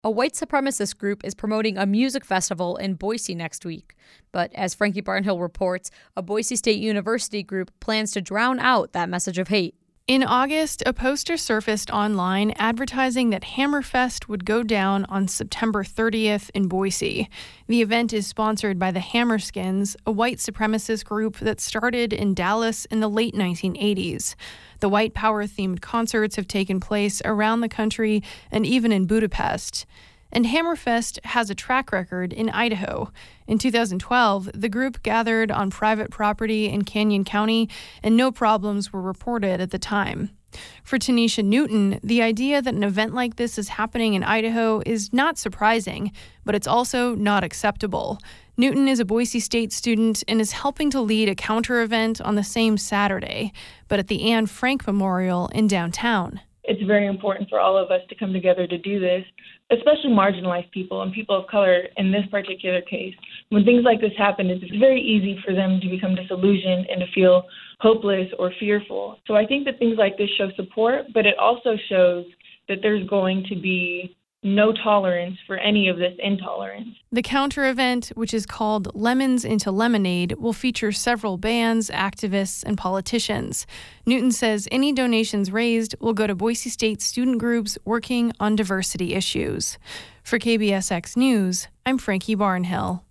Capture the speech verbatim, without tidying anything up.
A white supremacist group is promoting a music festival in Boise next week. But as Frankie Barnhill reports, a Boise State University group plans to drown out that message of hate. In August, a poster surfaced online advertising that Hammerfest would go down on September thirtieth in Boise. The event is sponsored by the Hammerskins, a white supremacist group that started in Dallas in the late nineteen eighties. The white power-themed concerts have taken place around the country and even in Budapest. And Hammerfest has a track record in Idaho. In two thousand twelve, the group gathered on private property in Canyon County, and no problems were reported at the time. For Tanisha Newton, the idea that an event like this is happening in Idaho is not surprising, but it's also not acceptable. Newton is a Boise State student and is helping to lead a counter-event on the same Saturday, but at the Anne Frank Memorial in downtown. It's very important for all of us to come together to do this, especially marginalized people and people of color in this particular case. When things like this happen, it's very easy for them to become disillusioned and to feel hopeless or fearful. So I think that things like this show support, but it also shows that there's going to be no tolerance for any of this intolerance. The counter event, which is called Lemons into Lemonade, will feature several bands, activists, and politicians. Newton says any donations raised will go to Boise State student groups working on diversity issues. For K B S X News, I'm Frankie Barnhill.